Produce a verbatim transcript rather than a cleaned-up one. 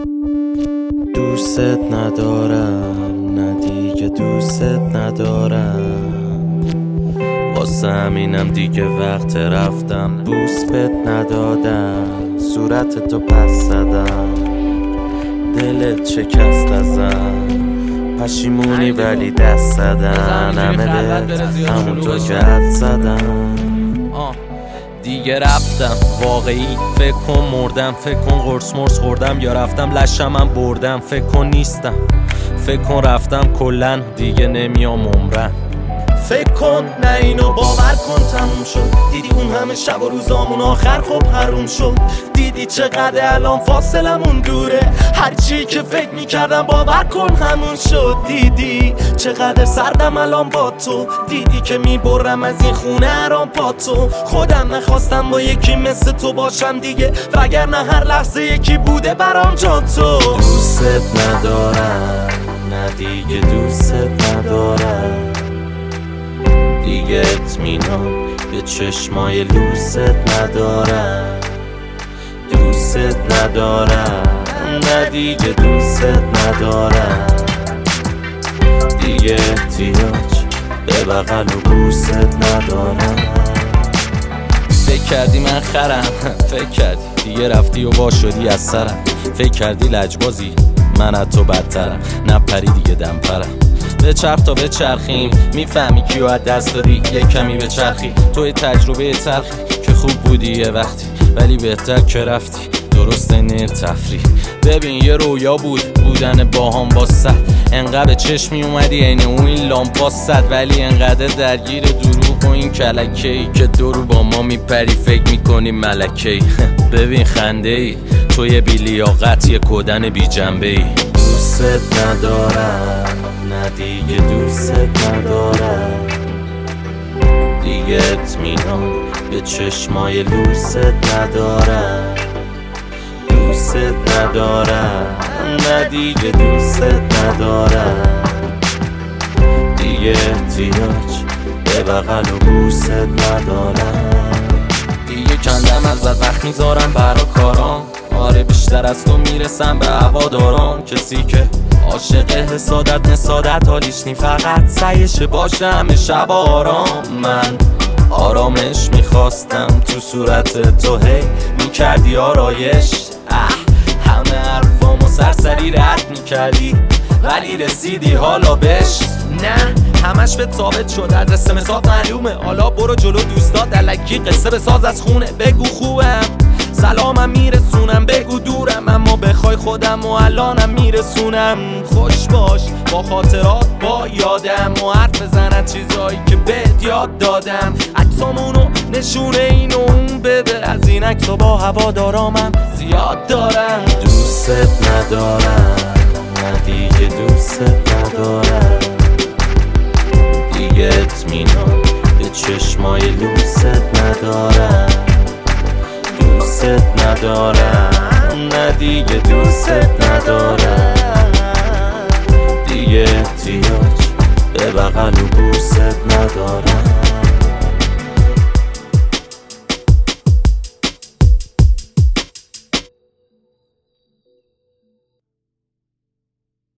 دوست ندارم، نه دیگه دوست ندارم، واسه همینم دیگه وقت رفتم. بوس بهت ندادم، صورت تو پس زدم، دلت شکست ازم، پشیمونی ولی دست زدن، همه بهت همونطور که حد زدم. دیگه رفتم واقعی، فکر کن مردم، فکر کن قرص مرس خوردم یا رفتم لشم من بردم، فکر کن نیستم، فکر کن رفتم کلن دیگه نمیام عمرن. فکر کن نه اینو باور کن تموم شد، دیدی اون همه شب و روزامون آخر خب حروم شد، دیدی چقدر الان فاصلمون دوره، هرچی که فکر میکردم باور کن همون شد، دیدی چقدر سردم الان با تو، دیدی که میبرم از این خونه هران پا تو، خودم نخواستم با یکی مثل تو باشم دیگه، وگرنه هر لحظه یکی بوده برام جا تو. دوست ندارم، نه دیگه دوست ندارم، دیگه اطمینان به چشمای لوست ندارم. دوست ندارم، نه دیگه دوست ندارم، دیگه احتیاج به بغل و بوست ندارم. فکر کردی من خرم، فکر کردی دیگه رفتی و وا شدی از سرم، فکر کردی لجبازی من از تو بدترم، نپری دیگه دم پرم. به چرخ تا به چرخیم، میفهمی کیو از دست دادی، یه کمی به چرخی، توی تجربه تلخی که خوب بودی یه وقتی، ولی بهتر که رفتی، درسته نه تفریح. ببین یه رویا بود بودن باهام با صد، انقدر به چشمی اومدی این اون این لامپا صد، ولی انقدر درگیر دروغ و این کلکه‌ای که دورو با ما میپری فکر میکنی ملکه‌ای. ببین خنده ای توی بی لیاقت، یه کدن بی جنبه ای. دوست ندارم، نه دیگه دوست ندارم، دیگه اطمینان به چشمای لوست ندارم. دوست ندارم، نه دیگه دوست ندارم، دیگه احتیاج به بغل و بوست ندارم. دیگه کندم از بد وقت میذارم برا کارام، آره بیشتر از تو میرسم به هوادارام، کسی که عاشق حسادت نسادت حالیش نی، فقط سعیش باشه همه شب آرام. من آرامش میخواستم تو صورت تو، هی میکردی آرایش، اه همه حرفامو سرسری رد میکردی، ولی رسیدی حالا بش. نه همش به ثابت شد، ادرس مساد معلومه، حالا برو جلو دوستات الکی قصه بساز از خونه، بگو خوبم سلامم میرسونم، بگو دورم اما بخوای خودم و الانم میرسونم. خوش باش با خاطرات با یادم و حرف بزن چیزایی که بهت یاد دادم، عکسامونو نشونه اینو اون بده، از این عکسا با هوادارامم زیاد دارم. دوست ندارم، نه دیگه دوست ندارم، دیگه اطمینان به چشمای لوست ندارم. دوست ندارم، نه دیگه دوست ندارم، دیگه احتیاج به بغل و بوست ندارم.